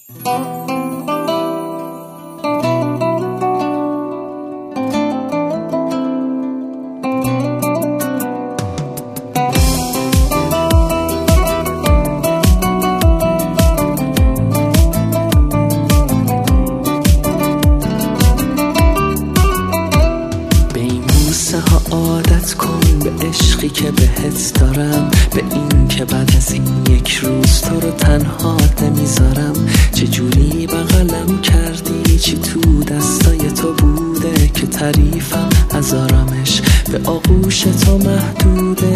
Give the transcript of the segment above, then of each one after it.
عادت کن به عشقی که بهت دارم، به این که بعد از این یک روز تو رو تنها نمیذارم. چجوری بغلم کردی، چی تو دستای تو بوده که تعریفم از آرامش به آغوش تو محدوده.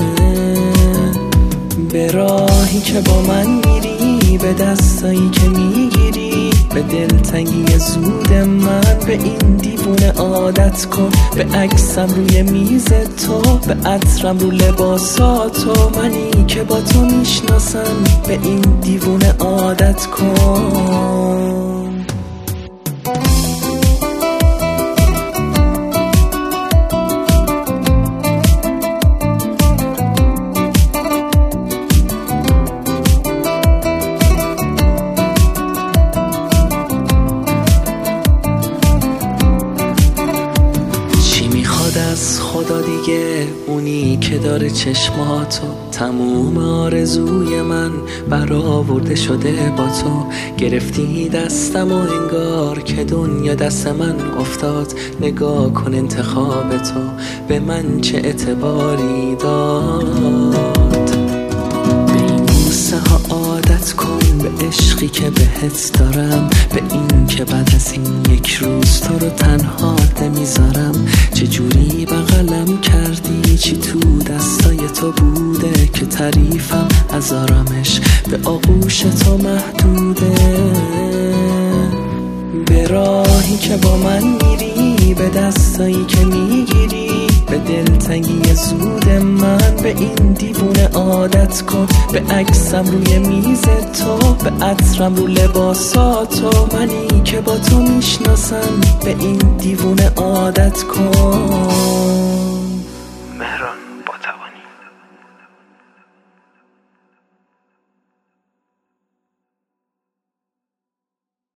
به راهی که با من میری، به دستایی که میگیری، به دلتنگی زود من، به این دیوونه عادت کن. به عکسم روی میز تو، به عطرم رو لباساتو، منی که با تو میشناسم، به این دیوونه عادت کن. از خدا دیگه، اونی که داره چشماتو، تموم آرزوی من برآورده شده با تو. گرفتی دستم و انگار که دنیا دست من افتاد. نگاه کن انتخاب تو به من چه اعتباری داد. به این بوسه ها عادت کن، به عشقی که بهت دارم، به این که بعد از این یک روز تو رو تنها نمیذارم. چجوری بغلم کردی، چی تو دستای تو بوده که تعریفم از آرامش به آغوش تو محدوده. به راهی که با من میری، به دستایی که میگیری، به دلتنگی زود من، به این دیوونه عادت کن. به عکسم روی میز تو، به عطرم رو لباساتو، منی که با تو میشناسم، به این دیوونه عادت کن.